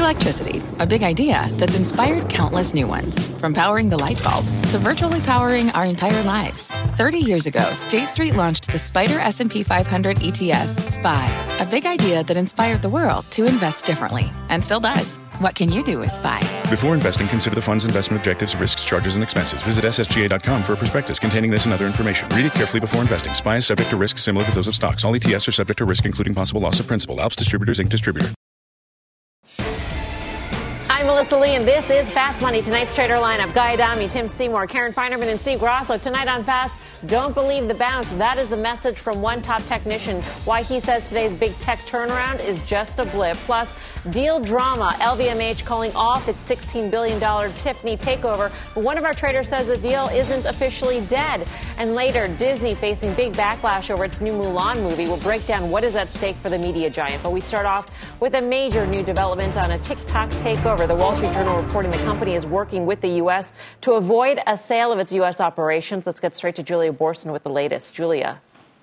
Electricity, a big idea that's inspired countless new ones. From powering the light bulb to virtually powering our entire lives. 30 years ago, State Street launched the SPDR S&P 500 ETF, SPY. A big idea that inspired the world to invest differently. And still does. What can you do with SPY? Before investing, consider the fund's investment objectives, risks, charges, and expenses. Visit ssga.com for a prospectus containing this and other information. Read it carefully before investing. SPY is subject to risks similar to those of stocks. All ETFs are subject to risk, including possible loss of principal. Alps Distributors, Inc. Distributor. I'm Melissa Lee, and this is Fast Money. Tonight's trader lineup: Guy Adami, Tim Seymour, Karen Finerman, and Steve Grasso. Tonight on Fast, don't believe the bounce. That is the message from one top technician. Why he says today's big tech turnaround is just a blip. Plus, deal drama. LVMH calling off its $16 billion Tiffany takeover. But one of our traders says the deal isn't officially dead. And later, Disney facing big backlash over its new Mulan movie. We'll break down what is at stake for the media giant. But we start off with a major new development on a TikTok takeover. The Wall Street Journal reporting the company is working with the U.S. to avoid a sale of its U.S. operations. Let's get straight to Julia Borson with the latest. Julia.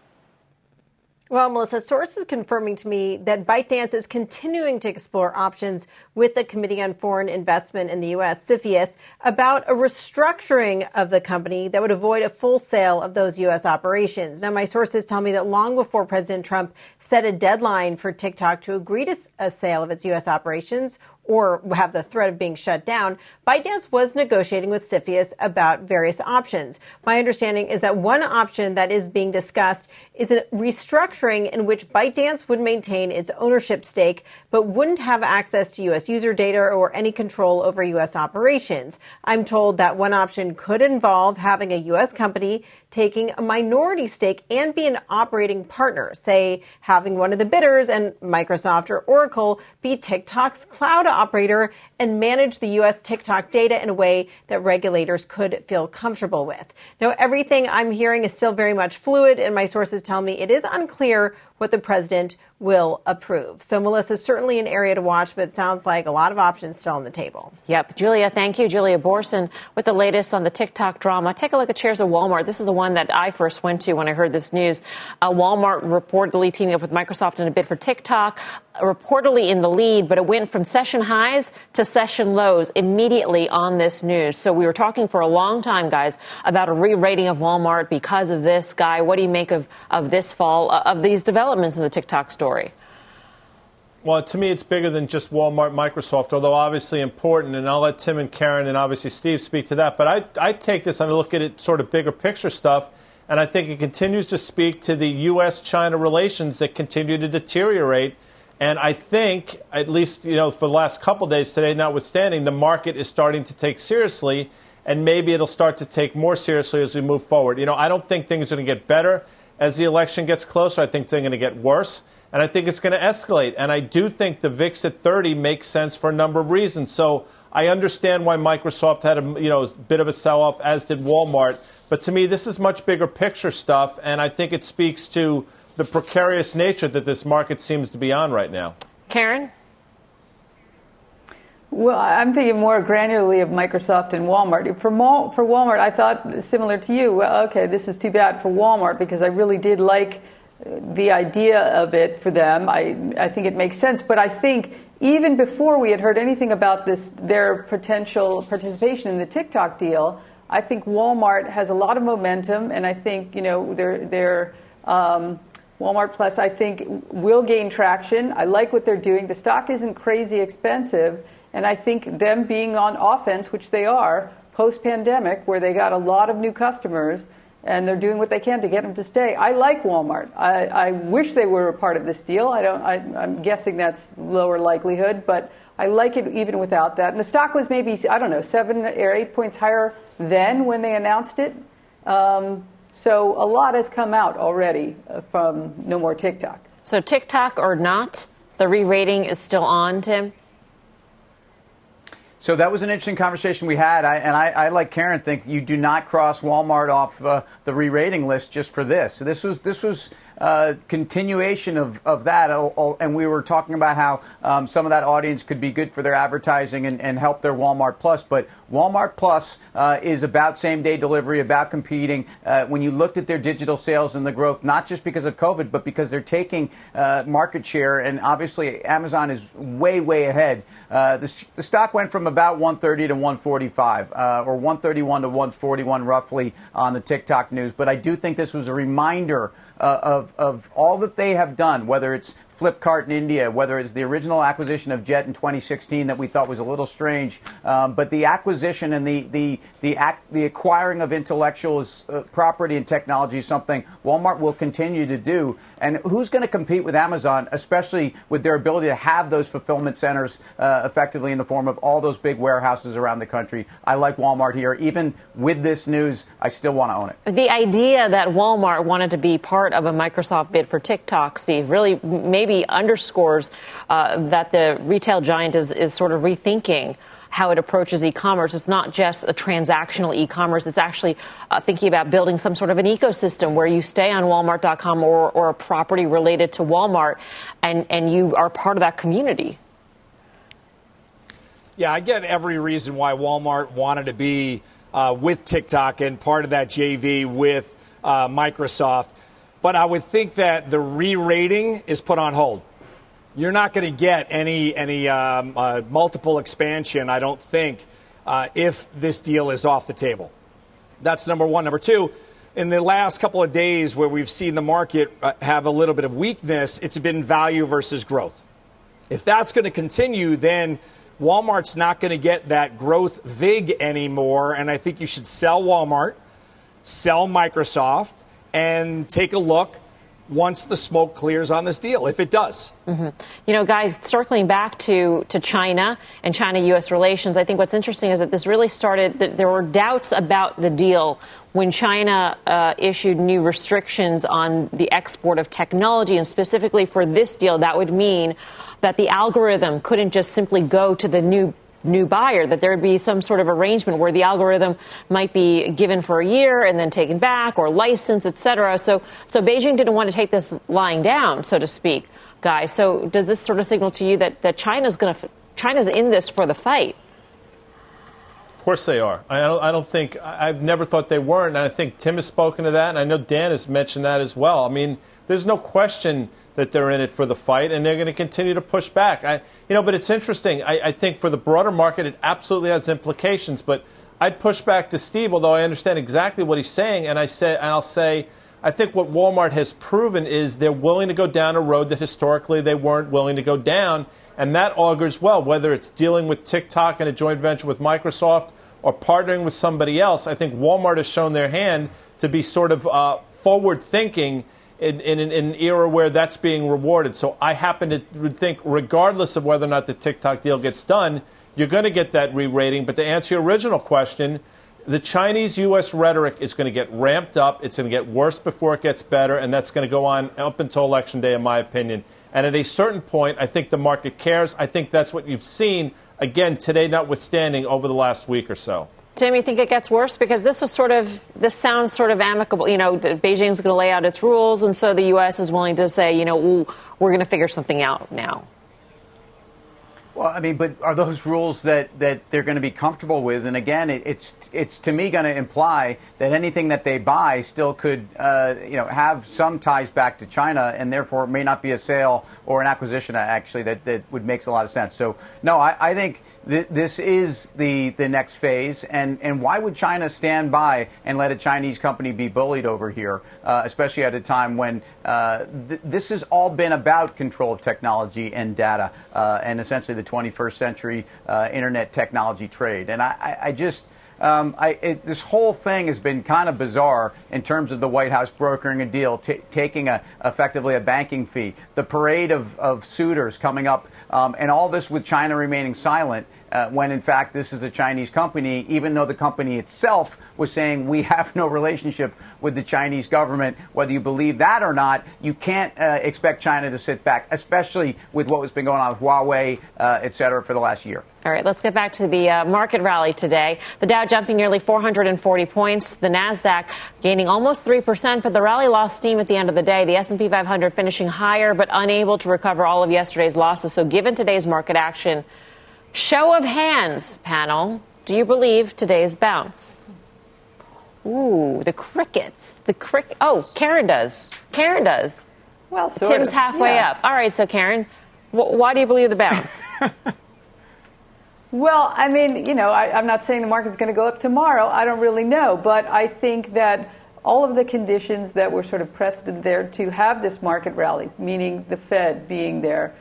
Well, Melissa, sources confirming to me that ByteDance is continuing to explore options with the Committee on Foreign Investment in the U.S., CFIUS, about a restructuring of the company that would avoid a full sale of those U.S. operations. Now, my sources tell me that long before President Trump set a deadline for TikTok to agree to a sale of its U.S. operations or have the threat of being shut down, ByteDance was negotiating with CFIUS about various options. My understanding is that one option that is being discussed is a restructuring in which ByteDance would maintain its ownership stake, but wouldn't have access to U.S. user data or any control over U.S. operations. I'm told that one option could involve having a U.S. company taking a minority stake and be an operating partner, say having one of the bidders and Microsoft or Oracle be TikTok's cloud operator and manage the U.S. TikTok data in a way that regulators could feel comfortable with. Now, everything I'm hearing is still very much fluid, and my sources tell me it is unclear what the president will approve. So, Melissa, certainly an area to watch, but it sounds like a lot of options still on the table. Yep. Julia, thank you. Julia Borson with the latest on the TikTok drama. Take a look at shares of Walmart. This is the one that I first went to when I heard this news. Walmart reportedly teaming up with Microsoft in a bid for TikTok, reportedly in the lead, but it went from session highs to session lows immediately on this news. So we were talking for a long time, guys, about a re-rating of Walmart because of this. Guy, what do you make of this fall, of these developments in the TikTok story? Well, to me, it's bigger than just Walmart, Microsoft, although obviously important. And I'll let Tim and Karen and obviously Steve speak to that. But I take this and I look at it sort of bigger picture stuff. And I think it continues to speak to the U.S.-China relations that continue to deteriorate. And I think, at least, for the last couple of days today, notwithstanding, the market is starting to take seriously. And maybe it'll start to take more seriously as we move forward. I don't think things are going to get better as the election gets closer. I think they're going to get worse. And I think it's going to escalate. And I do think the VIX at 30 makes sense for a number of reasons. So I understand why Microsoft had a bit of a sell-off, as did Walmart. But to me, this is much bigger picture stuff. And I think it speaks to the precarious nature that this market seems to be on right now. Karen? Well, I'm thinking more granularly of Microsoft and Walmart. For Walmart, I thought similar to you. Well, okay, this is too bad for Walmart because I really did like the idea of it for them. I think it makes sense. But I think even before we had heard anything about their potential participation in the TikTok deal, I think Walmart has a lot of momentum, and I think their Walmart Plus, I think, will gain traction. I like what they're doing. The stock isn't crazy expensive, and I think them being on offense, which they are, post-pandemic, where they got a lot of new customers, and they're doing what they can to get them to stay. I like Walmart. I wish they were a part of this deal. I'm guessing that's lower likelihood, but I like it even without that. And the stock was maybe, 7 or 8 points higher then when they announced it. So a lot has come out already from No More TikTok. So TikTok or not, the re-rating is still on, Tim? So that was an interesting conversation we had. I like Karen, think you do not cross Walmart off the re-rating list just for this. So this was continuation of that. And we were talking about how some of that audience could be good for their advertising and help their Walmart Plus. But Walmart Plus is about same-day delivery, about competing. When you looked at their digital sales and the growth, not just because of COVID, but because they're taking market share, and obviously Amazon is way, way ahead. The stock went from about 130 to 145, or 131 to 141 roughly on the TikTok news. But I do think this was a reminder of all that they have done, whether it's Flipkart in India, whether it's the original acquisition of Jet in 2016 that we thought was a little strange, but the acquisition and the acquiring of intellectual property and technology is something Walmart will continue to do. And who's going to compete with Amazon, especially with their ability to have those fulfillment centers effectively in the form of all those big warehouses around the country? I like Walmart here. Even with this news, I still want to own it. The idea that Walmart wanted to be part of a Microsoft bid for TikTok, Steve, really maybe underscores that the retail giant is sort of rethinking how it approaches e-commerce. It's not just a transactional e-commerce. It's actually thinking about building some sort of an ecosystem where you stay on Walmart.com or a property related to Walmart, and you are part of that community. Yeah, I get every reason why Walmart wanted to be with TikTok and part of that JV with Microsoft. But I would think that the re-rating is put on hold. You're not going to get any multiple expansion, I don't think, if this deal is off the table. That's number one. Number two, in the last couple of days where we've seen the market have a little bit of weakness, it's been value versus growth. If that's going to continue, then Walmart's not going to get that growth VIG anymore, and I think you should sell Walmart, sell Microsoft, and take a look once the smoke clears on this deal, if it does. Mm-hmm. You know, guys, circling back to China and China-U.S. relations, I think what's interesting is that this really started, there were doubts about the deal when China issued new restrictions on the export of technology, and specifically for this deal, that would mean that the algorithm couldn't just simply go to the new buyer, that there would be some sort of arrangement where the algorithm might be given for a year and then taken back or licensed, et cetera. So Beijing didn't want to take this lying down, so to speak, guys. So does this sort of signal to you that China's in this for the fight? Of course they are. I've never thought they weren't, and I think Tim has spoken to that, and I know Dan has mentioned that as well. I mean, there's no question that they're in it for the fight, and they're going to continue to push back. But it's interesting. I think for the broader market, it absolutely has implications. But I'd push back to Steve, although I understand exactly what he's saying, and I'll say, I think what Walmart has proven is they're willing to go down a road that historically they weren't willing to go down, and that augurs well. Whether it's dealing with TikTok in a joint venture with Microsoft or partnering with somebody else, I think Walmart has shown their hand to be sort of forward-thinking in an era where that's being rewarded. So I happen to think, regardless of whether or not the TikTok deal gets done, you're going to get that re-rating. But to answer your original question, the Chinese-U.S. rhetoric is going to get ramped up. It's going to get worse before it gets better, and that's going to go on up until Election Day, in my opinion. And at a certain point, I think the market cares. I think that's what you've seen, again, today notwithstanding, over the last week or so. Tim, you think it gets worse? Because this sounds sort of amicable. You know, Beijing's going to lay out its rules, and so the U.S. is willing to say, we're going to figure something out now. Well, I mean, but are those rules that they're going to be comfortable with? And again, it's to me going to imply that anything that they buy still could, have some ties back to China, and therefore it may not be a sale or an acquisition, actually, that would make a lot of sense. So, no, I think this is the next phase, and why would China stand by and let a Chinese company be bullied over here, especially at a time when this has all been about control of technology and data and essentially the 21st century internet technology trade. And this whole thing has been kind of bizarre in terms of the White House brokering a deal, taking effectively a banking fee, the parade of suitors coming up, and all this with China remaining silent. when in fact this is a Chinese company, even though the company itself was saying we have no relationship with the Chinese government. Whether you believe that or not, you can't expect China to sit back, especially with what has been going on with Huawei, et cetera, for the last year. All right, let's get back to the market rally today. The Dow jumping nearly 440 points. The Nasdaq gaining almost 3%, but the rally lost steam at the end of the day. The S&P 500 finishing higher, but unable to recover all of yesterday's losses. So given today's market action, show of hands, panel, do you believe today's bounce? Ooh, the crickets. Oh, Karen does. Well, Tim's halfway up. All right, so Karen, why do you believe the bounce? Well, I mean, I'm not saying the market's going to go up tomorrow. I don't really know. But I think that all of the conditions that were sort of pressed there to have this market rally, meaning the Fed being there,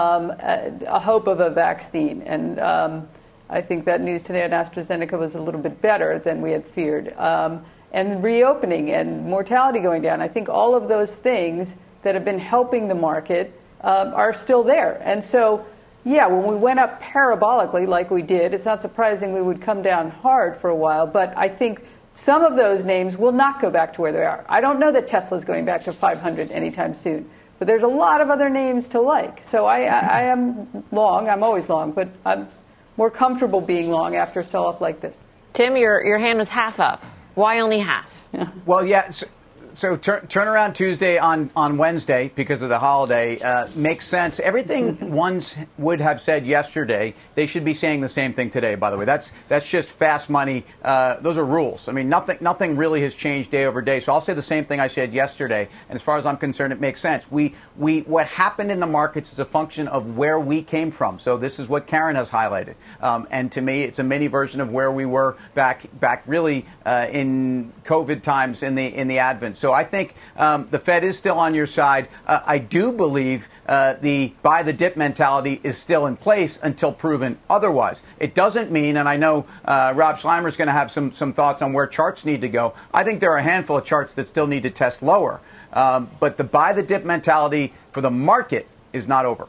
a hope of a vaccine. And I think that news today on AstraZeneca was a little bit better than we had feared. And reopening and mortality going down. I think all of those things that have been helping the market are still there. And so, yeah, when we went up parabolically like we did, it's not surprising we would come down hard for a while. But I think some of those names will not go back to where they are. I don't know that Tesla's going back to 500 anytime soon. But there's a lot of other names to like. So I am long. I'm always long. But I'm more comfortable being long after a sell-off like this. Tim, your hand was half up. Why only half? Yeah. Well, yeah. So turn around Tuesday on Wednesday because of the holiday makes sense. Everything ones would have said yesterday, they should be saying the same thing today. By the way, that's just fast money. Those are rules. I mean, nothing really has changed day over day. So I'll say the same thing I said yesterday. And as far as I'm concerned, it makes sense. What happened in the markets is a function of where we came from. So this is what Karen has highlighted. And to me, it's a mini version of where we were back really in COVID times in the Advent. So I think the Fed is still on your side. I do believe the buy the dip mentality is still in place until proven otherwise. It doesn't mean, and I know Rob Schleimer is going to have some thoughts on where charts need to go. I think there are a handful of charts that still need to test lower. But the buy the dip mentality for the market is not over.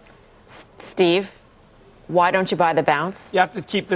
Steve, why don't you buy the bounce? You have to keep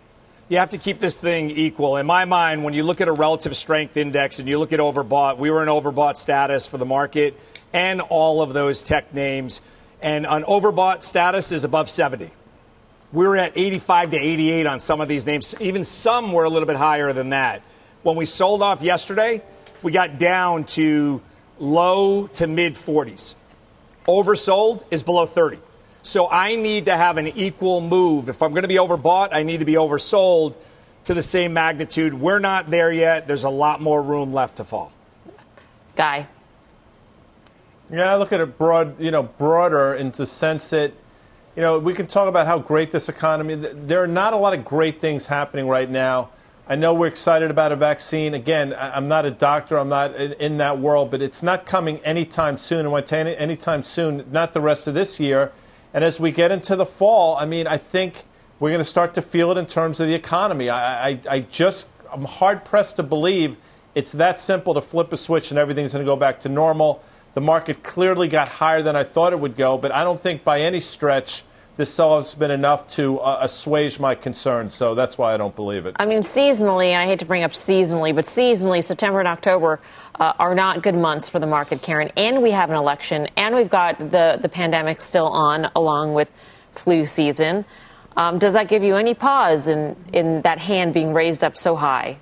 this thing equal. In my mind, when you look at a relative strength index and you look at overbought, we were in overbought status for the market and all of those tech names. And an overbought status is above 70. We were at 85 to 88 on some of these names. Even some were a little bit higher than that. When we sold off yesterday, we got down to low to mid 40s. Oversold is below 30. So I need to have an equal move. If I'm going to be overbought, I need to be oversold to the same magnitude. We're not there yet. There's a lot more room left to fall. Guy. Yeah, I look at it broader in the sense that, we can talk about how great this economy. There are not a lot of great things happening right now. I know we're excited about a vaccine. Again, I'm not a doctor. I'm not in that world, but it's not coming anytime soon. And when I tell you anytime soon, not the rest of this year. And as we get into the fall, I think we're going to start to feel it in terms of the economy. I'm hard-pressed to believe it's that simple to flip a switch and everything's going to go back to normal. The market clearly got higher than I thought it would go, but I don't think by any stretch this sell-off has been enough to assuage my concerns. So that's why I don't believe it. Seasonally, and I hate to bring up seasonally, but seasonally, September and October are not good months for the market, Karen. And we have an election, and we've got the pandemic still on, along with flu season. Does that give you any pause in that hand being raised up so high?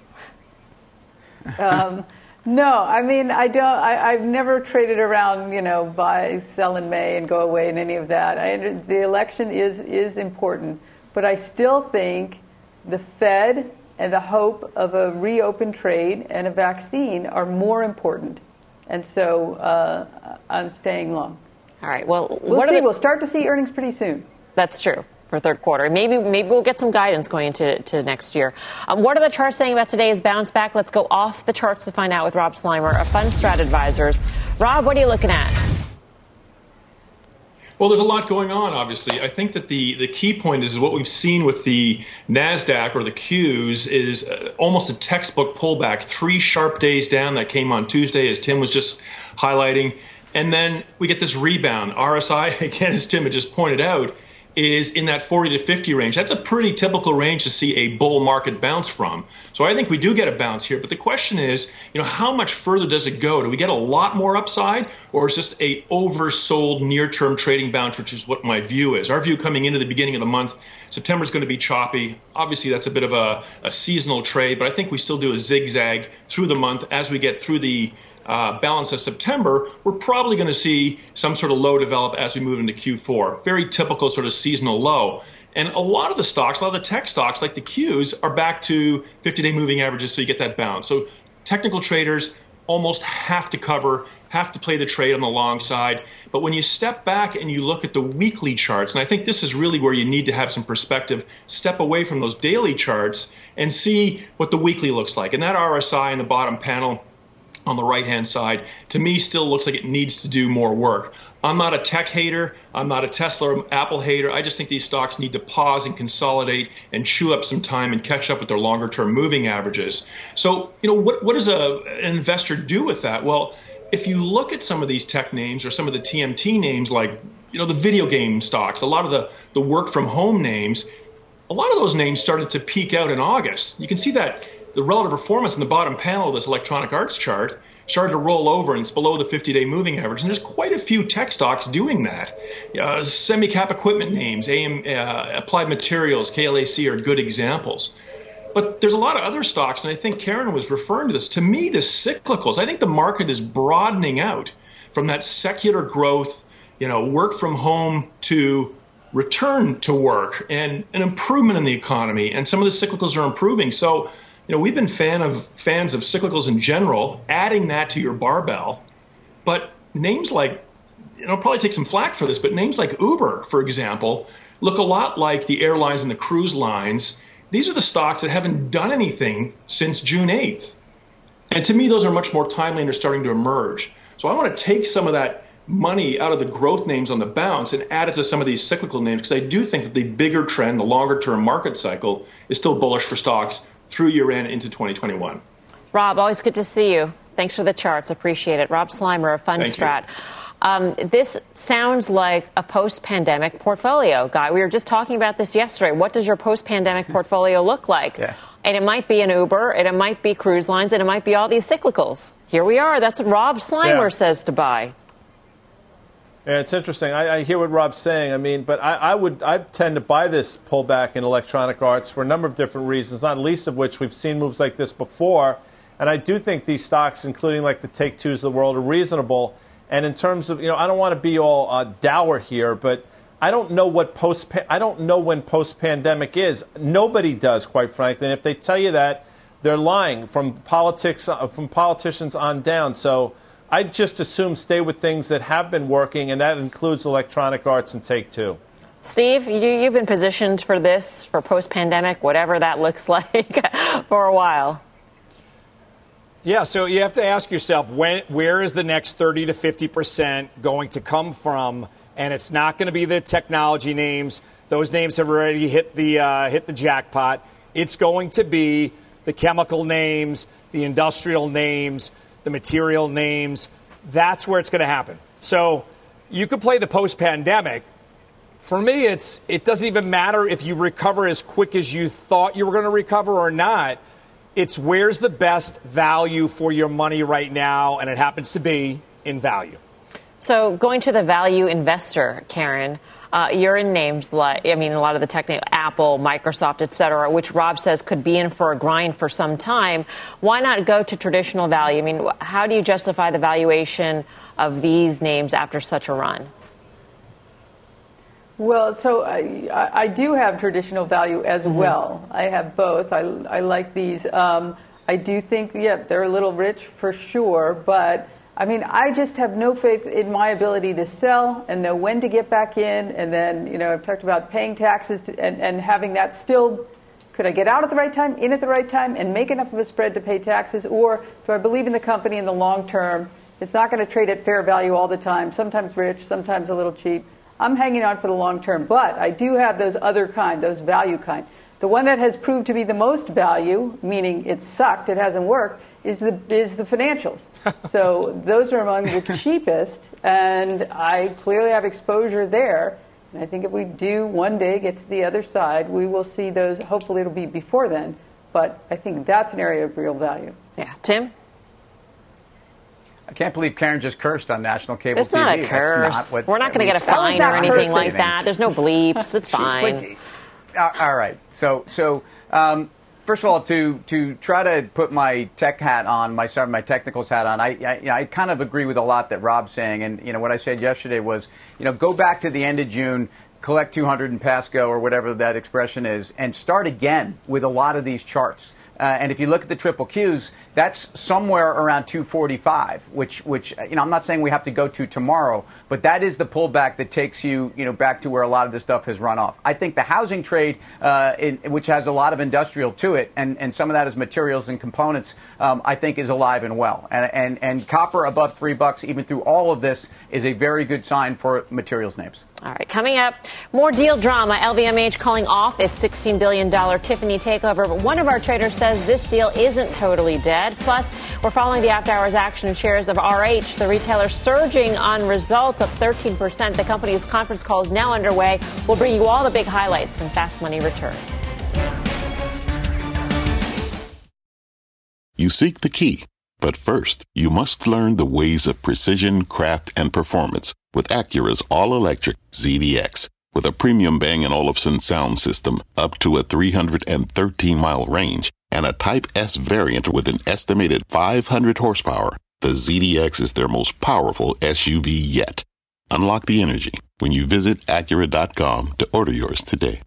No, I don't. I've never traded around, buy, sell in May and go away and any of that. The election is important, but I still think the Fed and the hope of a reopened trade and a vaccine are more important. And so I'm staying long. All right. Well, we'll start to see earnings pretty soon. That's true. For third quarter. Maybe we'll get some guidance going into next year. What are the charts saying about today's bounce back? Let's go off the charts to find out with Rob Sluymer of Fundstrat Advisors. Rob, what are you looking at? Well, there's a lot going on, obviously. I think that the key point is what we've seen with the NASDAQ or the Qs is almost a textbook pullback. 3 sharp days down that came on Tuesday, as Tim was just highlighting. And then we get this rebound. RSI, again, as Tim had just pointed out, is in that 40 to 50 range. That's a pretty typical range to see a bull market bounce from. So I think we do get a bounce here. But the question is, how much further does it go? Do we get a lot more upside, or is this a oversold near-term trading bounce, which is what my view is? Our view coming into the beginning of the month, September is going to be choppy. Obviously, that's a bit of a seasonal trade, but I think we still do a zigzag through the month as we get through the balance of September. We're probably going to see some sort of low develop as we move into Q4. Very typical sort of seasonal low. And a lot of the stocks, a lot of the tech stocks like the Qs are back to 50-day moving averages, so you get that bounce. So technical traders almost have to play the trade on the long side. But when you step back and you look at the weekly charts, and I think this is really where you need to have some perspective, step away from those daily charts and see what the weekly looks like. And that RSI in the bottom panel on the right-hand side, to me, still looks like it needs to do more work. I'm not a tech hater. I'm not a Tesla or Apple hater. I just think these stocks need to pause and consolidate and chew up some time and catch up with their longer-term moving averages. So, what does an investor do with that? Well, if you look at some of these tech names or some of the TMT names, like, the video game stocks, a lot of the work-from-home names, a lot of those names started to peak out in August. You can see that the relative performance in the bottom panel of this Electronic Arts chart started to roll over, and it's below the 50-day moving average. And there's quite a few tech stocks doing that. Semi-cap equipment names, Applied Materials, KLAC are good examples. But there's a lot of other stocks, and I think Karen was referring to this. To me, the cyclicals, I think the market is broadening out from that secular growth, work from home to return to work and an improvement in the economy. And some of the cyclicals are improving. So, we've been fans of cyclicals in general, adding that to your barbell. But names like, I'll probably take some flack for this, but names like Uber, for example, look a lot like the airlines and the cruise lines. These are the stocks that haven't done anything since June 8th. And to me, those are much more timely and are starting to emerge. So I want to take some of that money out of the growth names on the bounce and add it to some of these cyclical names, because I do think that the bigger trend, the longer-term market cycle, is still bullish for stocks through year-end into 2021. Rob, always good to see you. Thanks for the charts. Appreciate it. Rob Slimer of Fundstrat. This sounds like a post-pandemic portfolio, Guy. We were just talking about this yesterday. What does your post-pandemic portfolio look like? Yeah. And it might be an Uber, and it might be cruise lines, and it might be all these cyclicals. Here we are. That's what Rob Slimer says to buy. Yeah, it's interesting. I hear what Rob's saying. But I tend to buy this pullback in Electronic Arts for a number of different reasons, not least of which we've seen moves like this before. And I do think these stocks, including like the Take-Twos of the world, are reasonable. And in terms of, I don't want to be all dour here, but I don't know when post-pandemic is. Nobody does, quite frankly. And if they tell you that, they're lying from politicians on down. So I'd just assume stay with things that have been working, and that includes Electronic Arts and Take-Two. Steve, you've been positioned for this, for post-pandemic, whatever that looks like, for a while. Yeah, so you have to ask yourself, where is the next 30 to 50% going to come from? And it's not going to be the technology names. Those names have already hit the jackpot. It's going to be the chemical names, the industrial names, the material names. That's where it's going to happen. So you could play the post-pandemic. For me, it doesn't even matter if you recover as quick as you thought you were going to recover or not. It's where's the best value for your money right now, and it happens to be in value. So going to the value investor, Karen, you're in names like, a lot of the tech names, Apple, Microsoft, et cetera, which Rob says could be in for a grind for some time. Why not go to traditional value? How do you justify the valuation of these names after such a run? Well, so I do have traditional value as well. I have both. I like these. I do think, they're a little rich for sure, but I just have no faith in my ability to sell and know when to get back in. And then, I've talked about paying taxes and having that still. Could I get out at the right time, in at the right time, and make enough of a spread to pay taxes? Or do I believe in the company in the long term? It's not going to trade at fair value all the time, sometimes rich, sometimes a little cheap. I'm hanging on for the long term, but I do have those other kind, those value kind. The one that has proved to be the most value, meaning it sucked, it hasn't worked, is the financials. So those are among the cheapest, and I clearly have exposure there. And I think if we do one day get to the other side, we will see those. Hopefully it'll be before then. But I think that's an area of real value. Yeah. Tim? I can't believe Karen just cursed on national cable It's TV. not a curse. We're not going to get a fine or anything like that. There's no bleeps. It's fine. All right. So first of all, to try to put my tech hat on, my technicals hat on, I kind of agree with a lot that Rob's saying. And, what I said yesterday was, go back to the end of June, collect 200 and pass go, or whatever that expression is, and start again with a lot of these charts. And if you look at the triple Qs, that's somewhere around 245, which I'm not saying we have to go to tomorrow, but that is the pullback that takes you back to where a lot of this stuff has run off. I think the housing trade, which has a lot of industrial to it, and some of that is materials and components, I think is alive and well. And copper above $3, even through all of this, is a very good sign for materials names. All right, coming up, more deal drama. LVMH calling off its $16 billion Tiffany takeover. But one of our traders says this deal isn't totally dead. Plus, we're following the after-hours action in shares of RH, the retailer surging on results of 13%. The company's conference call is now underway. We'll bring you all the big highlights when Fast Money returns. You seek the key, but first, you must learn the ways of precision, craft, and performance with Acura's all-electric ZDX. With a premium Bang & Olufsen sound system up to a 313-mile range and a Type S variant with an estimated 500 horsepower, the ZDX is their most powerful SUV yet. Unlock the energy when you visit Acura.com to order yours today.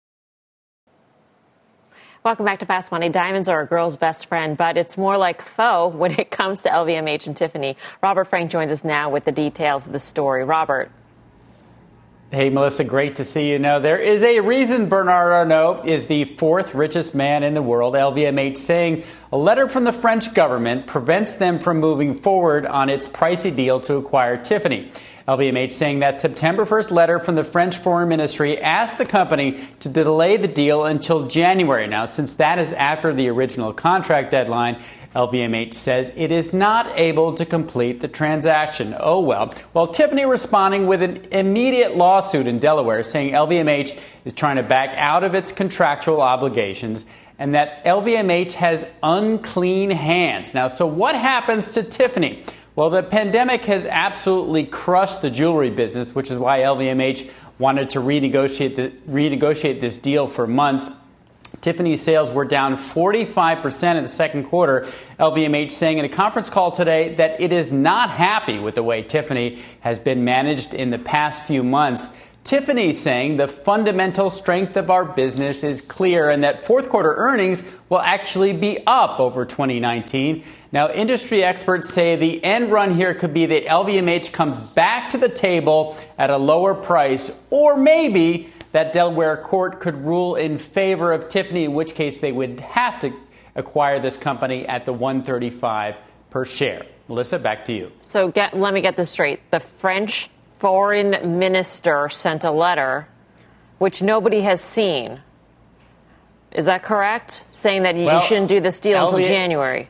Welcome back to Fast Money. Diamonds are a girl's best friend, but it's more like foe when it comes to LVMH and Tiffany. Robert Frank joins us now with the details of the story. Robert. Hey, Melissa, great to see you. Now, there is a reason Bernard Arnault is the fourth richest man in the world. LVMH saying a letter from the French government prevents them from moving forward on its pricey deal to acquire Tiffany. LVMH saying that September 1st letter from the French Foreign Ministry asked the company to delay the deal until January. Now, since that is after the original contract deadline, LVMH says it is not able to complete the transaction. Oh, well. Well, Tiffany responding with an immediate lawsuit in Delaware saying LVMH is trying to back out of its contractual obligations and that LVMH has unclean hands. Now, so what happens to Tiffany? Well, the pandemic has absolutely crushed the jewelry business, which is why LVMH wanted to renegotiate this deal for months. Tiffany's sales were down 45% in the second quarter. LVMH saying in a conference call today that it is not happy with the way Tiffany has been managed in the past few months. Tiffany saying the fundamental strength of our business is clear and that fourth quarter earnings will actually be up over 2019. Now, industry experts say the end run here could be that LVMH comes back to the table at a lower price, or maybe that Delaware court could rule in favor of Tiffany, in which case they would have to acquire this company at the $135 per share. Melissa, back to you. So let me get this straight. The French foreign minister sent a letter which nobody has seen. Is that correct? Saying that you shouldn't do this deal until January.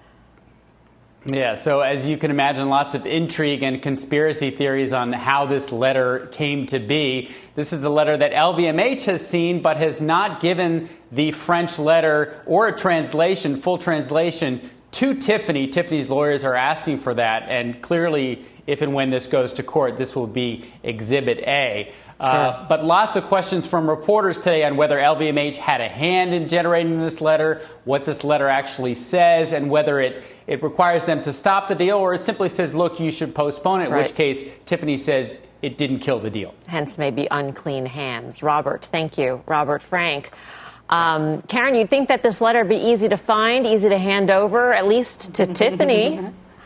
Yeah, so as you can imagine, lots of intrigue and conspiracy theories on how this letter came to be. This is a letter that LVMH has seen but has not given the French letter or a translation, full translation, to Tiffany. Tiffany's lawyers are asking for that, and clearly, if and when this goes to court, this will be Exhibit A. Sure. But lots of questions from reporters today on whether LVMH had a hand in generating this letter, what this letter actually says, and whether it requires them to stop the deal or it simply says, look, you should postpone it, in which case Tiffany says it didn't kill the deal. Hence maybe unclean hands. Robert, thank you. Robert Frank. Karen, you'd think that this letter would be easy to find, easy to hand over, at least to Tiffany.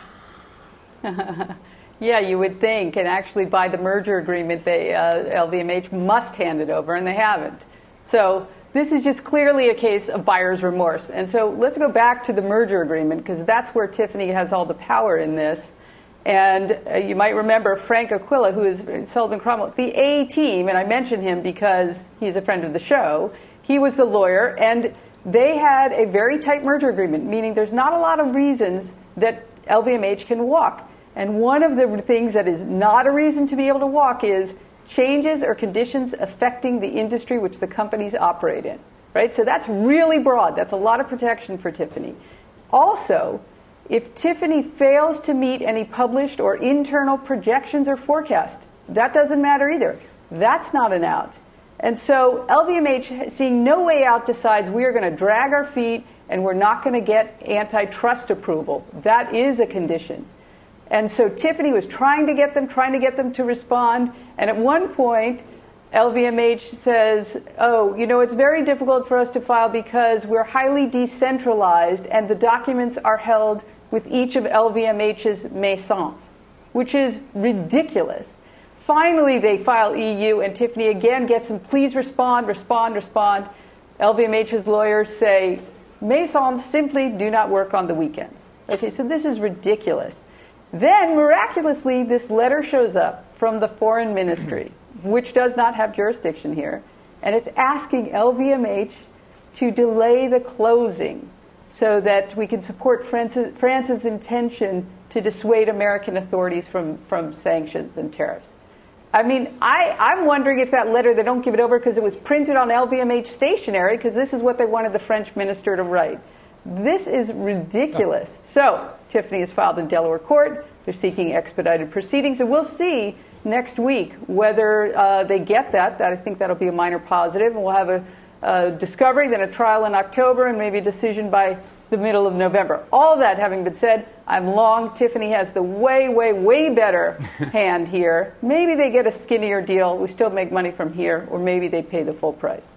Yeah, you would think. And actually, by the merger agreement, LVMH must hand it over, and they haven't. So this is just clearly a case of buyer's remorse. And so let's go back to the merger agreement, because that's where Tiffany has all the power in this. And you might remember Frank Aquila, who is Sullivan Cromwell, the A-team, and I mention him because he's a friend of the show. He was the lawyer, and they had a very tight merger agreement, meaning there's not a lot of reasons that LVMH can walk. And one of the things that is not a reason to be able to walk is changes or conditions affecting the industry which the companies operate in, right? So that's really broad. That's a lot of protection for Tiffany. Also, if Tiffany fails to meet any published or internal projections or forecasts, that doesn't matter either. That's not an out. And so LVMH, seeing no way out, decides we are going to drag our feet and we're not going to get antitrust approval. That is a condition. And so Tiffany was trying to get them to respond. And at one point, LVMH says, it's very difficult for us to file because we're highly decentralized and the documents are held with each of LVMH's maisons, which is ridiculous. Finally, they file EU, and Tiffany again gets them, please respond. LVMH's lawyers say, maisons simply do not work on the weekends. Okay, so this is ridiculous. Then, miraculously, this letter shows up from the foreign ministry, which does not have jurisdiction here, and it's asking LVMH to delay the closing so that we can support France's intention to dissuade American authorities from sanctions and tariffs. I mean, I'm wondering if that letter, they don't give it over because it was printed on LVMH stationery, because this is what they wanted the French minister to write. This is ridiculous. So, Tiffany has filed in Delaware court. They're seeking expedited proceedings, and we'll see next week whether they get that. I think that'll be a minor positive, and we'll have a discovery, then a trial in October, and maybe a decision by the middle of November. All of that having been said, I'm long. Tiffany has the way, way, way better hand here. Maybe they get a skinnier deal. We still make money from here, or maybe they pay the full price.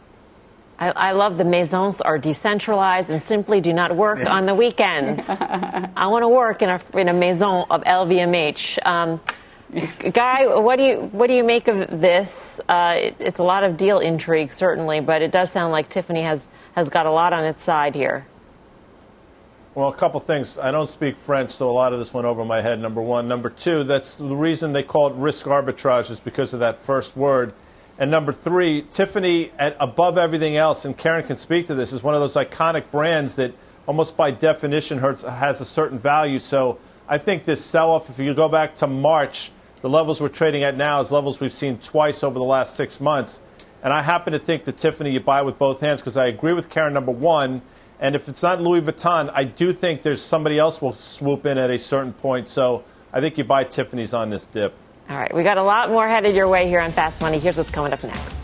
I love the maisons are decentralized and simply do not work on the weekends. I want to work in a maison of LVMH. Guy, what do you make of this? It's a lot of deal intrigue, certainly, but it does sound like Tiffany has got a lot on its side here. Well, a couple things. I don't speak French, so a lot of this went over my head, number one. Number two, that's the reason they call it risk arbitrage is because of that first word. And number three, Tiffany, above everything else, and Karen can speak to this, is one of those iconic brands that almost by definition has a certain value. So I think this sell-off, if you go back to March, the levels we're trading at now is levels we've seen twice over the last 6 months. And I happen to think that Tiffany, you buy with both hands, because I agree with Karen, number one. And if it's not Louis Vuitton, I do think there's somebody else will swoop in at a certain point. So I think you buy Tiffany's on this dip. All right. We got a lot more headed your way here on Fast Money. Here's what's coming up next.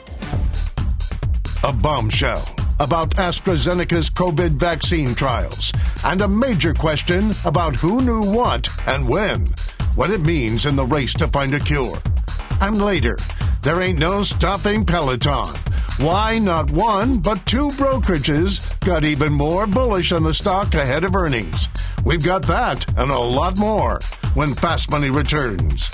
A bombshell about AstraZeneca's COVID vaccine trials and a major question about who knew what and what it means in the race to find a cure. And later, there ain't no stopping Peloton. Why not one, but two brokerages got even more bullish on the stock ahead of earnings? We've got that and a lot more when Fast Money returns.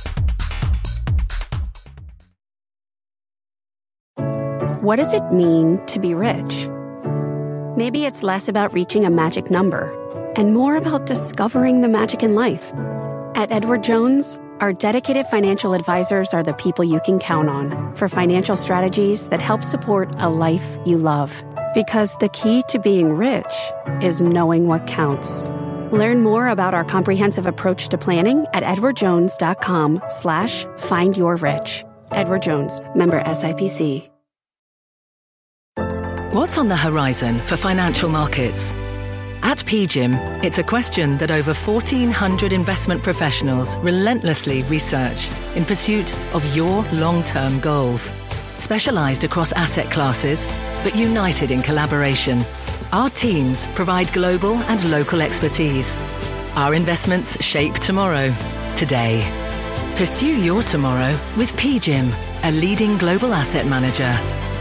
What does it mean to be rich? Maybe it's less about reaching a magic number and more about discovering the magic in life. At Edward Jones, our dedicated financial advisors are the people you can count on for financial strategies that help support a life you love. Because the key to being rich is knowing what counts. Learn more about our comprehensive approach to planning at edwardjones.com/findyourrich. Edward Jones, member SIPC. What's on the horizon for financial markets? At PGIM, it's a question that over 1,400 investment professionals relentlessly research in pursuit of your long-term goals. Specialized across asset classes, but united in collaboration, our teams provide global and local expertise. Our investments shape tomorrow, today. Pursue your tomorrow with PGIM, a leading global asset manager.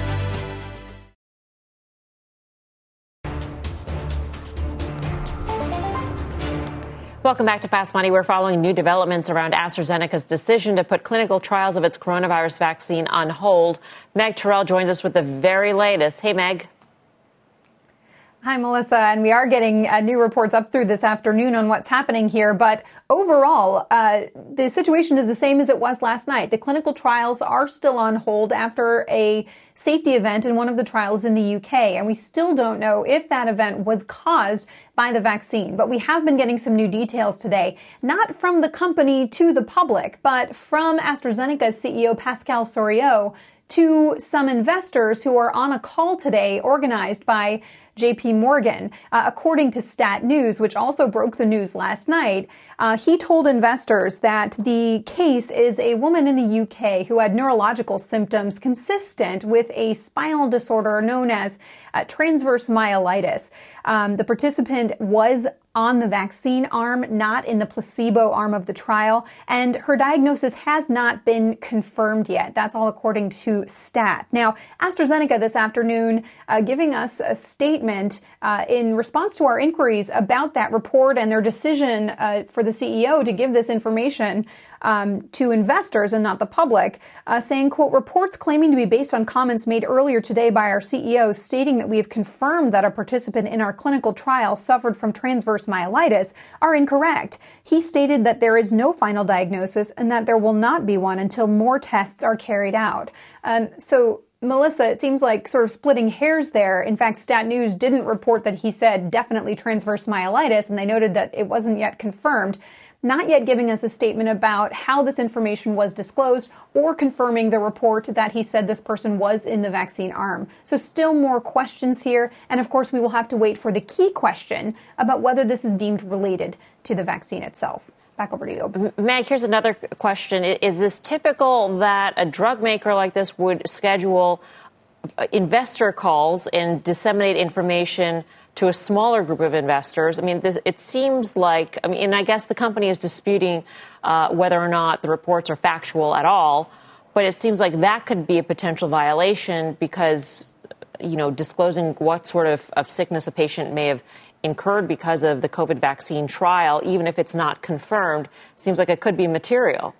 Welcome back to Fast Money. We're following new developments around AstraZeneca's decision to put clinical trials of its coronavirus vaccine on hold. Meg Terrell joins us with the very latest. Hey, Meg. Hi, Melissa. And we are getting new reports up through this afternoon on what's happening here. But overall, the situation is the same as it was last night. The clinical trials are still on hold after a safety event in one of the trials in the UK. And we still don't know if that event was caused by the vaccine. But we have been getting some new details today, not from the company to the public, but from AstraZeneca's CEO Pascal Soriot to some investors who are on a call today organized by JP Morgan. According to Stat News, which also broke the news last night, he told investors that the case is a woman in the UK who had neurological symptoms consistent with a spinal disorder known as transverse myelitis. The participant was on the vaccine arm, not in the placebo arm of the trial, and her diagnosis has not been confirmed yet. That's all according to Stat. Now, AstraZeneca this afternoon giving us a statement in response to our inquiries about that report and their decision for the CEO to give this information to investors and not the public, saying, quote, reports claiming to be based on comments made earlier today by our CEO stating that we have confirmed that a participant in our clinical trial suffered from transverse myelitis are incorrect. He stated that there is no final diagnosis and that there will not be one until more tests are carried out. So, Melissa, it seems like sort of splitting hairs there. In fact, Stat News didn't report that he said definitely transverse myelitis, and they noted that it wasn't yet confirmed. Not yet giving us a statement about how this information was disclosed or confirming the report that he said this person was in the vaccine arm. So still more questions here. And of course, we will have to wait for the key question about whether this is deemed related to the vaccine itself. Back over to you. Meg, here's another question. Is this typical that a drug maker like this would schedule investor calls and disseminate information to a smaller group of investors? I mean, it seems like, and I guess the company is disputing whether or not the reports are factual at all, but it seems like that could be a potential violation because, disclosing what sort of sickness a patient may have incurred because of the COVID vaccine trial, even if it's not confirmed, seems like it could be material.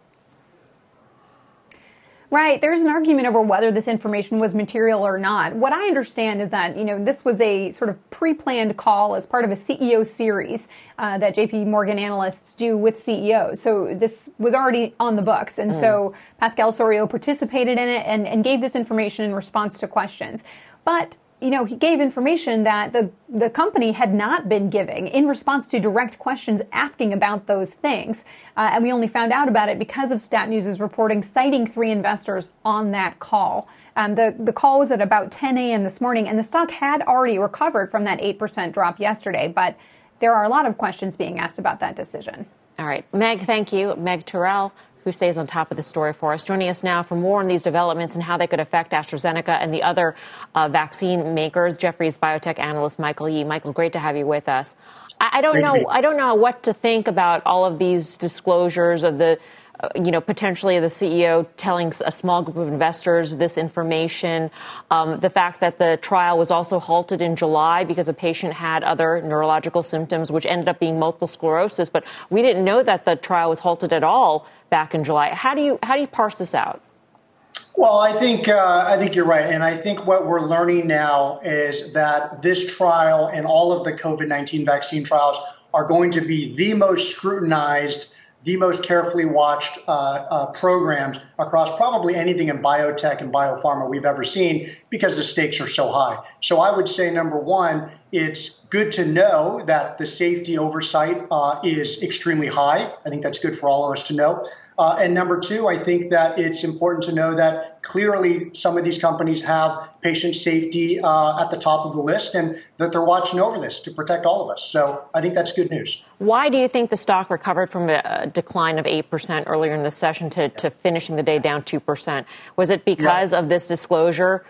Right. There's an argument over whether this information was material or not. What I understand is that, this was a sort of pre-planned call as part of a CEO series that JP Morgan analysts do with CEOs. So this was already on the books. And so Pascal Soriot participated in it and gave this information in response to questions. But he gave information that the company had not been giving in response to direct questions asking about those things. And we only found out about it because of Stat News' reporting, citing 3 investors on that call. The call was at about 10 a.m. this morning, and the stock had already recovered from that 8% drop yesterday. But there are a lot of questions being asked about that decision. All right. Meg, thank you. Meg Terrell, who stays on top of the story for us, joining us now for more on these developments and how they could affect AstraZeneca and the other vaccine makers. Jefferies biotech analyst Michael Yee. Michael, great to have you with us. I don't know what to think about all of these disclosures of the, potentially the CEO telling a small group of investors this information. The fact that the trial was also halted in July because a patient had other neurological symptoms, which ended up being multiple sclerosis. But we didn't know that the trial was halted at all back in July. How do you parse this out? Well, I think you're right. And I think what we're learning now is that this trial and all of the COVID-19 vaccine trials are going to be the most scrutinized, the most carefully watched programs across probably anything in biotech and biopharma we've ever seen because the stakes are so high. So I would say, number one, it's good to know that the safety oversight is extremely high. I think that's good for all of us to know. And number two, I think that it's important to know that clearly some of these companies have patient safety at the top of the list and that they're watching over this to protect all of us. So I think that's good news. Why do you think the stock recovered from a decline of 8% earlier in the session to finishing the day down 2%? Was it because of this disclosure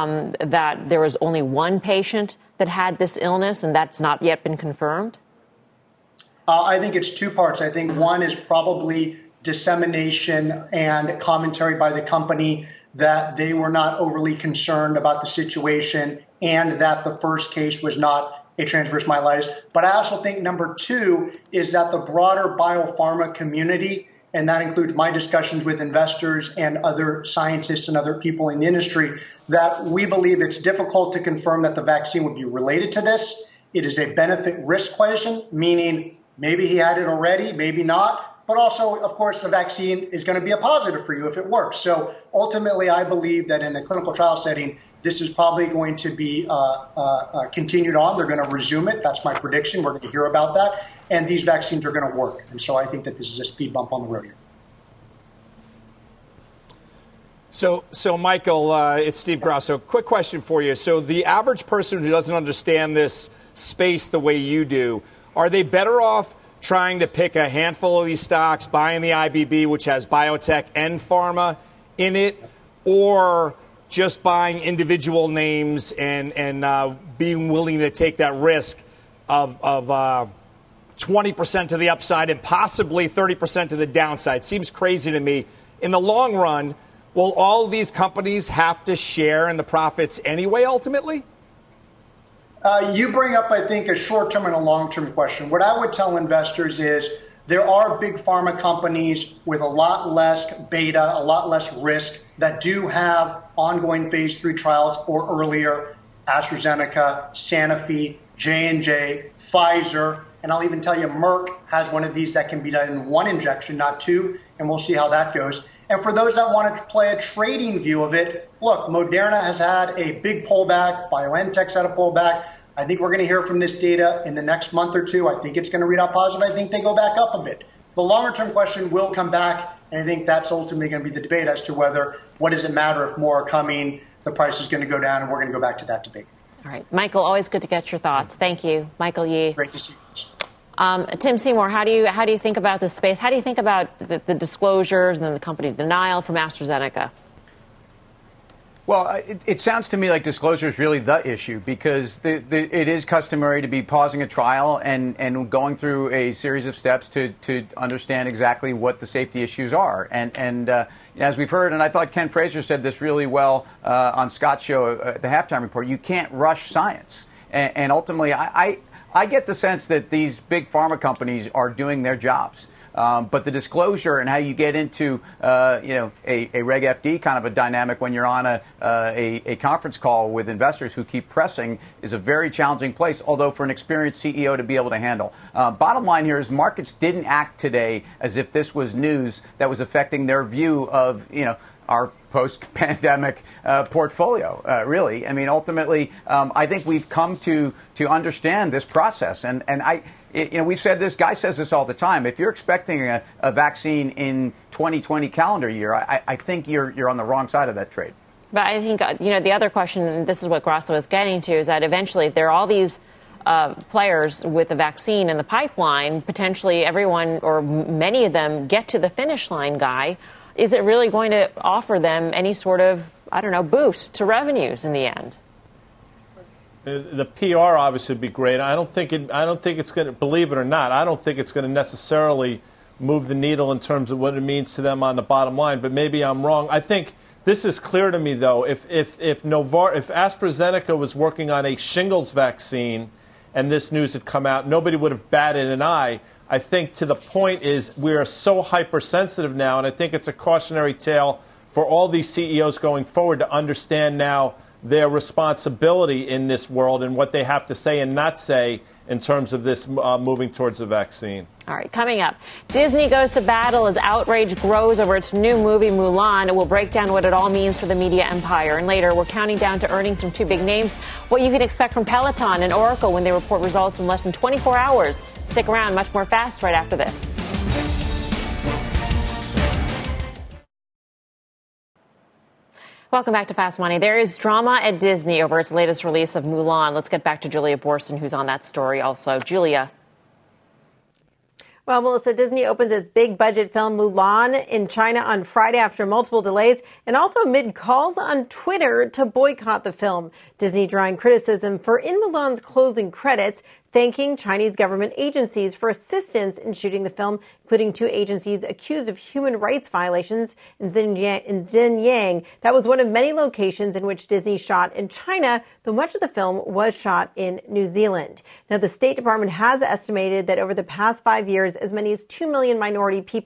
that there was only one patient that had this illness and that's not yet been confirmed? I think it's 2 parts. I think one is probably dissemination and commentary by the company that they were not overly concerned about the situation and that the first case was not a transverse myelitis. But I also think number two is that the broader biopharma community and that includes my discussions with investors and other scientists and other people in the industry, that we believe it's difficult to confirm that the vaccine would be related to this. It is a benefit-risk question, meaning maybe he had it already, maybe not. But also, of course, the vaccine is going to be a positive for you if it works. So ultimately, I believe that in a clinical trial setting, this is probably going to be continued on. They're going to resume it. That's my prediction. We're going to hear about that. And these vaccines are going to work. And so I think that this is a speed bump on the road here. So Michael, it's Steve Grasso. Quick question for you. So the average person who doesn't understand this space the way you do, are they better off trying to pick a handful of these stocks, buying the IBB, which has biotech and pharma in it, or just buying individual names and being willing to take that risk of 20% to the upside and possibly 30% to the downside? Seems crazy to me. In the long run, will all of these companies have to share in the profits anyway, ultimately? You bring up, I think, a short-term and a long-term question. What I would tell investors is there are big pharma companies with a lot less beta, a lot less risk that do have ongoing phase 3 trials or earlier. AstraZeneca, Sanofi, J&J, Pfizer, and I'll even tell you Merck has one of these that can be done in one injection, not two, and we'll see how that goes. And for those that want to play a trading view of it, look, Moderna has had a big pullback. BioNTech's had a pullback. I think we're going to hear from this data in the next month or two. I think it's going to read out positive. I think they go back up a bit. The longer-term question will come back, and I think that's ultimately going to be the debate as to whether, what does it matter if more are coming, the price is going to go down, and we're going to go back to that debate. All right. Michael, always good to get your thoughts. Thank you. Michael Yee. Great to see you. Tim Seymour, how do you think about this space? How do you think about the disclosures and then the company denial from AstraZeneca? Well, it sounds to me like disclosure is really the issue because it is customary to be pausing a trial and going through a series of steps to understand exactly what the safety issues are. And as we've heard, and I thought Ken Fraser said this really well on Scott's show, the Halftime Report, you can't rush science. And ultimately, I get the sense that these big pharma companies are doing their jobs. But the disclosure and how you get into, a Reg FD kind of a dynamic when you're on a conference call with investors who keep pressing is a very challenging place, although for an experienced CEO to be able to handle. Bottom line here is markets didn't act today as if this was news that was affecting their view of, our post-pandemic portfolio, really. I mean, ultimately, I think we've come to understand this process. And we've said this, Guy says this all the time. If you're expecting a vaccine in 2020 calendar year, I think you're on the wrong side of that trade. But I think, the other question, and this is what Grasso is getting to, is that eventually if there are all these players with a vaccine in the pipeline, potentially everyone or many of them get to the finish line, Guy, is it really going to offer them any sort of, boost to revenues in the end? The PR obviously would be great. I don't think it's going to, believe it or not, I don't think it's going to necessarily move the needle in terms of what it means to them on the bottom line. But maybe I'm wrong. I think this is clear to me, though. If AstraZeneca was working on a shingles vaccine and this news had come out, nobody would have batted an eye. I think to the point is we are so hypersensitive now, and I think it's a cautionary tale for all these CEOs going forward to understand now their responsibility in this world and what they have to say and not say in terms of this moving towards the vaccine. All right, coming up, Disney goes to battle as outrage grows over its new movie Mulan. It will break down what it all means for the media empire. And later, we're counting down to earnings from two big names, what you can expect from Peloton and Oracle when they report results in less than 24 hours. Stick around, much more fast right after this. Welcome back to Fast Money. There is drama at Disney over its latest release of Mulan. Let's get back to Julia Boorstin, who's on that story also. Julia. Well, Melissa, Disney opens its big budget film Mulan in China on Friday after multiple delays and also amid calls on Twitter to boycott the film. Disney drawing criticism for in Mulan's closing credits, thanking Chinese government agencies for assistance in shooting the film, including two agencies accused of human rights violations in Xinjiang. That was one of many locations in which Disney shot in China, though much of the film was shot in New Zealand. Now, the State Department has estimated that over the past 5 years, as many as 2 million minority people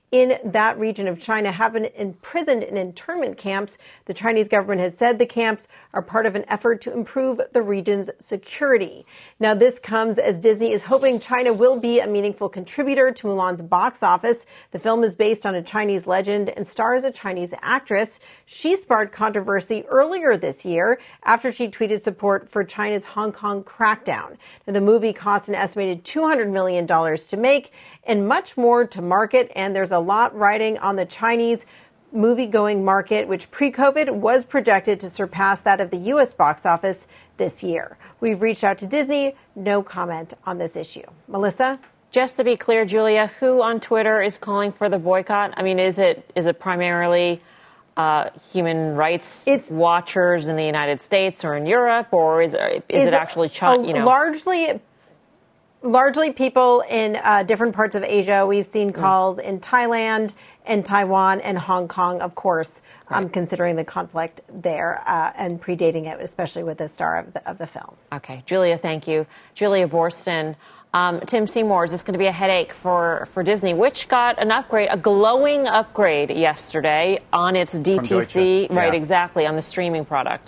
in that region of China have been imprisoned in internment camps. The Chinese government has said the camps are part of an effort to improve the region's security. Now, this comes as Disney is hoping China will be a meaningful contributor to Mulan's box office. The film is based on a Chinese legend and stars a Chinese actress. She sparked controversy earlier this year after she tweeted support for China's Hong Kong crackdown. Now, the movie cost an estimated $200 million to make and much more to market, and there's a lot riding on the Chinese movie-going market, which pre-COVID was projected to surpass that of the U.S. box office this year. We've reached out to Disney. No comment on this issue. Melissa? Just to be clear, Julia, who on Twitter is calling for the boycott? I mean, is it primarily human rights watchers in the United States or in Europe, or is it actually China? Largely people in different parts of Asia. We've seen calls in Thailand and Taiwan and Hong Kong, of course, considering the conflict there and predating it, especially with the star of the film. Okay. Julia, thank you. Julia Boorstin. Tim Seymour, is this going to be a headache for Disney, which got an upgrade, a glowing upgrade yesterday on its DTC, right, exactly, on the streaming product?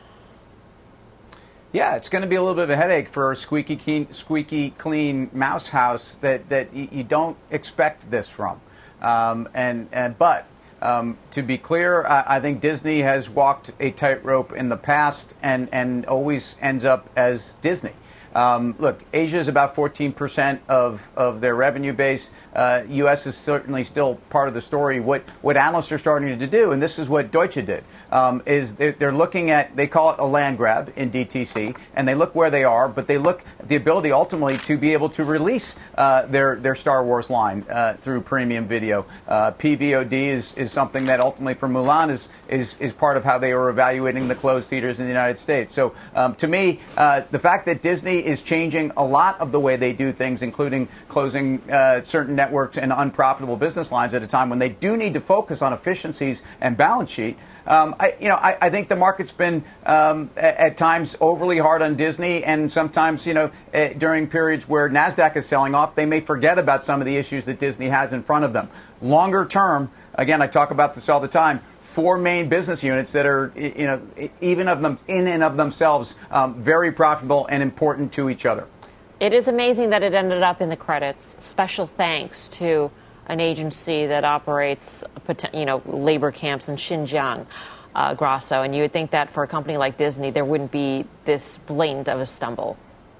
Yeah, it's going to be a little bit of a headache for a squeaky clean mouse house that you don't expect this from. But to be clear, I think Disney has walked a tightrope in the past and always ends up as Disney. Look, Asia is about 14% of their revenue base. U.S. is certainly still part of the story. What analysts are starting to do, and this is what Deutsche did, is they're looking at, they call it a land grab in DTC, and they look where they are, but they look at the ability ultimately to be able to release their Star Wars line through premium video. PVOD is something that ultimately for Mulan is part of how they are evaluating the closed theaters in the United States. So to me, the fact that Disney is changing a lot of the way they do things, including closing certain networks and unprofitable business lines at a time when they do need to focus on efficiencies and balance sheet. I think the market's been at times overly hard on Disney, and sometimes, during periods where NASDAQ is selling off, they may forget about some of the issues that Disney has in front of them. Longer term, again, I talk about this all the time, 4 main business units that are, even of them in and of themselves, very profitable and important to each other. It is amazing that it ended up in the credits. Special thanks to an agency that operates, labor camps in Xinjiang, Grasso. And you would think that for a company like Disney, there wouldn't be this blatant of a stumble.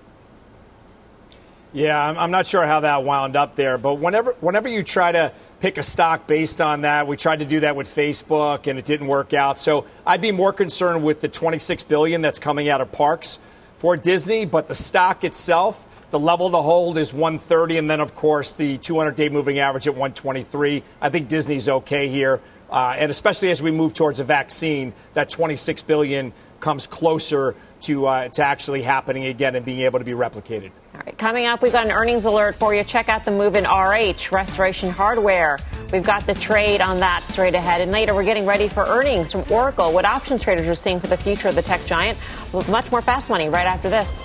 Yeah, I'm not sure how that wound up there. But whenever you try to pick a stock based on that, we tried to do that with Facebook, and it didn't work out. So I'd be more concerned with the $26 billion that's coming out of parks for Disney. But the stock itself, the level to hold is 130, and then, of course, the 200-day moving average at 123. I think Disney's okay here, and especially as we move towards a vaccine, that $26 billion comes closer to actually happening again and being able to be replicated. All right, coming up, we've got an earnings alert for you. Check out the move in RH, Restoration Hardware. We've got the trade on that straight ahead. And later, we're getting ready for earnings from Oracle, what options traders are seeing for the future of the tech giant. With much more Fast Money right after this.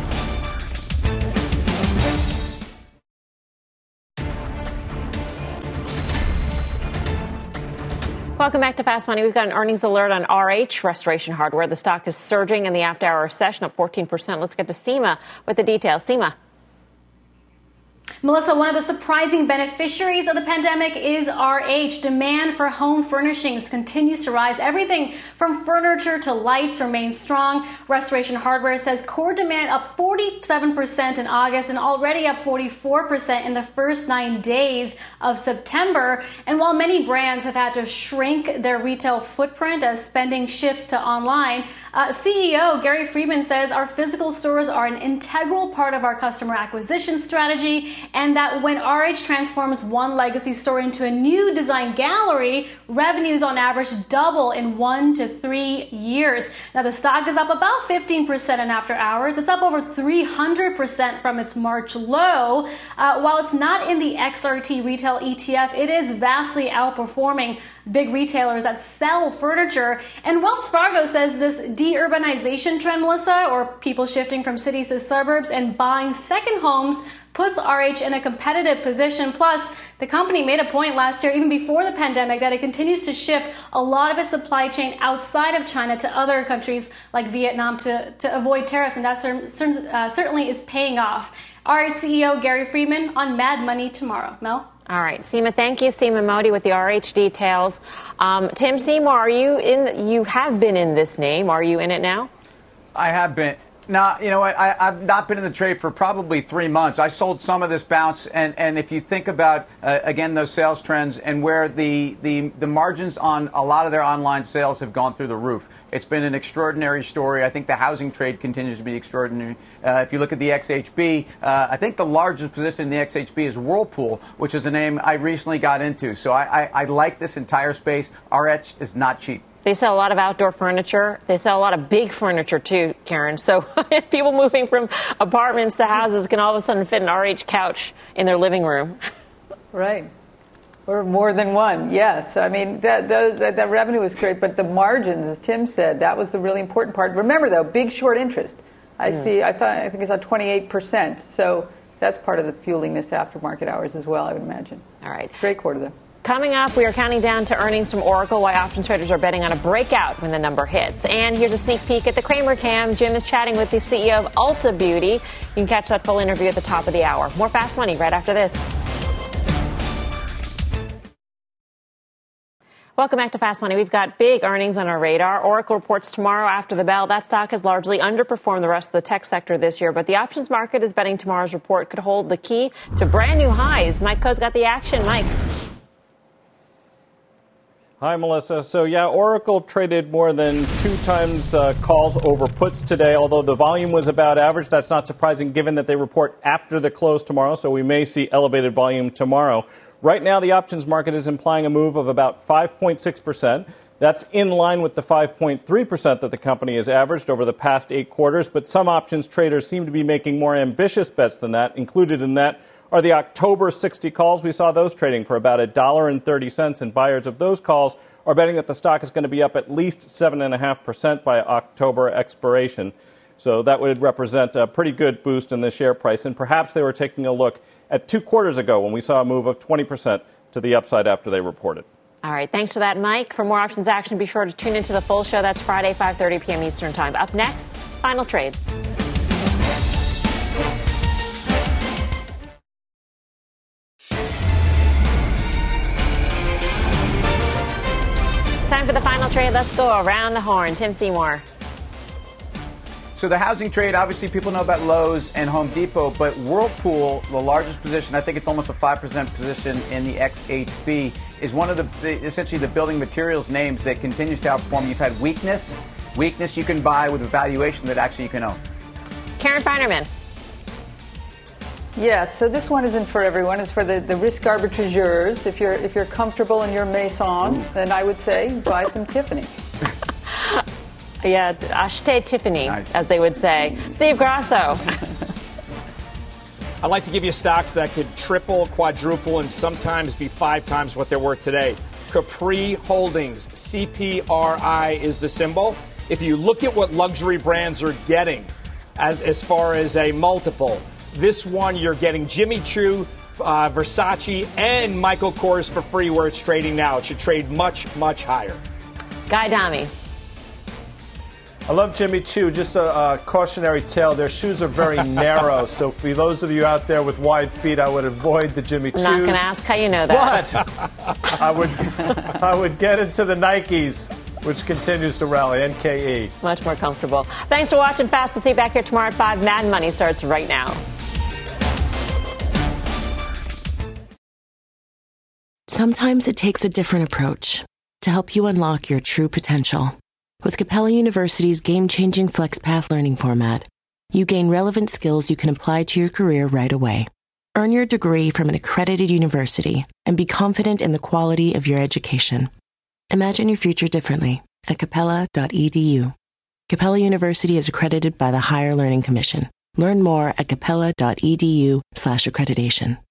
Welcome back to Fast Money. We've got an earnings alert on RH, Restoration Hardware. The stock is surging in the after-hour session, up 14%. Let's get to Seema with the details. Seema. Melissa, one of the surprising beneficiaries of the pandemic is RH. Demand for home furnishings continues to rise. Everything from furniture to lights remains strong. Restoration Hardware says core demand up 47% in August and already up 44% in the first 9 days of September. And while many brands have had to shrink their retail footprint as spending shifts to online, CEO Gary Friedman says our physical stores are an integral part of our customer acquisition strategy, and that when RH transforms one legacy store into a new design gallery, revenues on average double in 1 to 3 years. Now, the stock is up about 15% in after hours. It's up over 300% from its March low. While it's not in the XRT retail ETF, it is vastly outperforming big retailers that sell furniture. And Wells Fargo says this de-urbanization trend, Melissa, or people shifting from cities to suburbs and buying second homes, puts RH in a competitive position. Plus, the company made a point last year, even before the pandemic, that it continues to shift a lot of its supply chain outside of China to other countries like Vietnam to avoid tariffs, and that certainly is paying off. RH CEO Gary Friedman on Mad Money tomorrow. Mel? All right, Seema, thank you. Seema Modi with the RH details. Tim Seymour, you have been in this name. Are you in it now? I have been. No, you know what? I've not been in the trade for probably 3 months. I sold some of this bounce, and if you think about, again, those sales trends and where the margins on a lot of their online sales have gone through the roof. It's been an extraordinary story. I think the housing trade continues to be extraordinary. If you look at the XHB, I think the largest position in the XHB is Whirlpool, which is a name I recently got into. So I like this entire space. RH is not cheap. They sell a lot of outdoor furniture. They sell a lot of big furniture, too, Karen. So people moving from apartments to houses can all of a sudden fit an RH couch in their living room. Right. Or more than one, yes. I mean, that revenue was great, but the margins, as Tim said, that was the really important part. Remember, though, big short interest. I think it's at 28%. So that's part of the fueling this aftermarket hours as well, I would imagine. All right. Great quarter, though. Coming up, we are counting down to earnings from Oracle, why options traders are betting on a breakout when the number hits. And here's a sneak peek at the Kramer Cam. Jim is chatting with the CEO of Ulta Beauty. You can catch that full interview at the top of the hour. More Fast Money right after this. Welcome back to Fast Money. We've got big earnings on our radar. Oracle reports tomorrow after the bell. That stock has largely underperformed the rest of the tech sector this year, but the options market is betting tomorrow's report could hold the key to brand new highs. Mike Coe's got the action. Mike. Hi, Melissa. So, Oracle traded more than 2 times calls over puts today, although the volume was about average. That's not surprising given that they report after the close tomorrow, so we may see elevated volume tomorrow. Right now, the options market is implying a move of about 5.6%. That's in line with the 5.3% that the company has averaged over the past 8 quarters, but some options traders seem to be making more ambitious bets than that. Included in that are the October 60 calls. We saw those trading for about $1.30, and buyers of those calls are betting that the stock is going to be up at least 7.5% by October expiration. So that would represent a pretty good boost in the share price, and perhaps they were taking a look at 2 quarters ago when we saw a move of 20% to the upside after they reported. All right. Thanks for that, Mike. For more options action, be sure to tune into the full show. That's Friday, 5:30 p.m. Eastern Time. Up next, final trades. Time for the final trade. Let's go around the horn. Tim Seymour. So the housing trade, obviously people know about Lowe's and Home Depot, but Whirlpool, the largest position, I think it's almost a 5% position in the XHB, is one of essentially the building materials names that continues to outperform. You've had weakness you can buy with a valuation that actually you can own. Karen Feinerman. Yes, so this one isn't for everyone. It's for the risk arbitrageurs. If you're comfortable in your maison, then I would say buy some Tiffany. Yeah, achetez Tiffany, nice, as they would say. Steve Grasso. I'd like to give you stocks that could triple, quadruple, and sometimes be 5 times what they're worth today. Capri Holdings, CPRI is the symbol. If you look at what luxury brands are getting as far as a multiple, this one you're getting Jimmy Choo, Versace, and Michael Kors for free where it's trading now. It should trade much, much higher. Guy Adami. I love Jimmy Choo. Just a cautionary tale. Their shoes are very narrow. So for those of you out there with wide feet, I would avoid the Jimmy Choos. I'm not going to ask how you know that. But I would get into the Nikes, which continues to rally. NKE. Much more comfortable. Thanks for watching Fast. We'll see you back here tomorrow at 5. Mad Money starts right now. Sometimes it takes a different approach to help you unlock your true potential. With Capella University's game-changing FlexPath learning format, you gain relevant skills you can apply to your career right away. Earn your degree from an accredited university and be confident in the quality of your education. Imagine your future differently at capella.edu. Capella University is accredited by the Higher Learning Commission. Learn more at capella.edu/accreditation.